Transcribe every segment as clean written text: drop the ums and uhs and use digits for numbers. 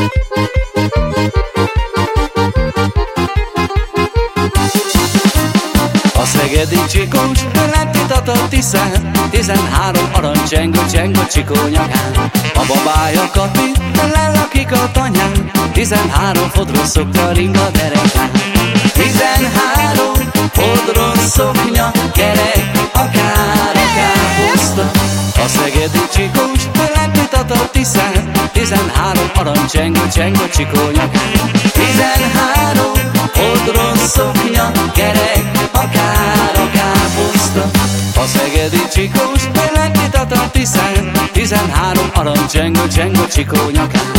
A szegedi csikós letitatott Tiszán, 13 aranycsengő cseng a csikó nyakán. A babája Kati lelakik a tanyán, 13 fodros szoknya ring a derekán. 13 fodros szoknya kerek, akár a káposzta. A szegedi csikós letitatott Tiszán, 13 aranycsengő cseng a csikó nyakán. 13 fodros szoknya kerek, akár a káposzta. A szegedi csikós letitatott Tiszán, 13 aranycsengő cseng a csikó nyakán.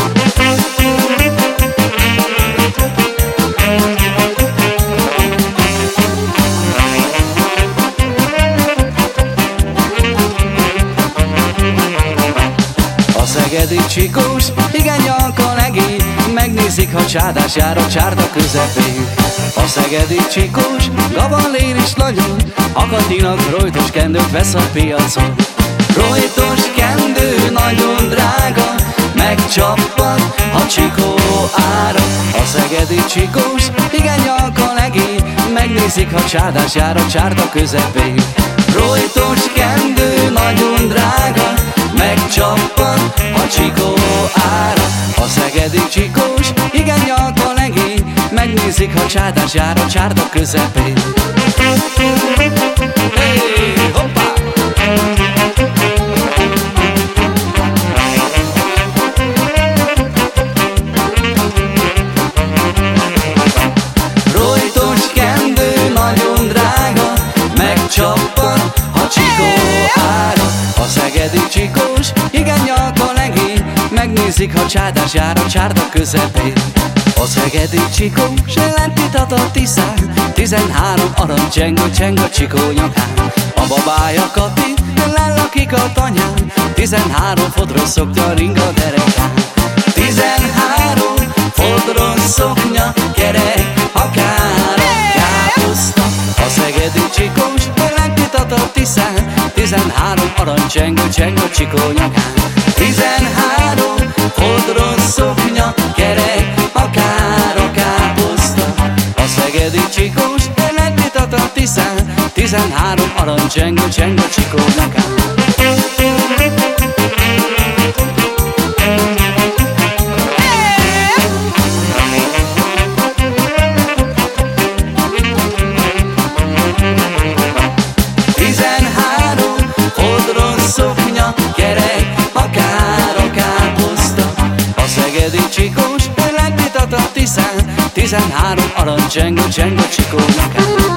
A szegedi csikós igen nyalka legény, megnézik, ha csárdás jár a csárda közepén. A szegedi csikós gabalér is nagyon, a Katinak rojtos kendőt vesz a piacon. Rojtos kendő nagyon drága, megcsappan, ha csikó ára. A szegedi csikós igen nyalka legény, megnézik, ha csárdás jár a csárda közepén. Rojtos kendő nagyon drága, megcsappan, ha csikó ára. A szegedi csikós igen nyalka legény, megnézik, ha csárdás jár a csárda közepén. Hey, hoppá! Rojtos kendő nagyon drága, megcsappan, ha csikó ára. A szegedi csikós igen nyalka legény, megnézik, ha csárdás jár a csárda közepén. A szegedi csikós letitatott Tiszán, 13 aranycsengő cseng a csikó nyakán. A babája Kati lelakik a tanyán, 13 fodros szoknya ring a derekán. 13 fodros szoknya kerek, akár a káposzta. A szegedi csikós letitatott Tiszán, 13 aranycsengő cseng a csikó nyakán. 13 fodros szoknya kerek, akár a káposzta. A szegedi csikós letitatott Tiszán, 13 aranycsengő cseng a csikó nyakán. Szoknya kerek, akár a káposzta. A szegedi csikós letitatott Tiszán, 13 aranycsengő cseng a csikó nyakán.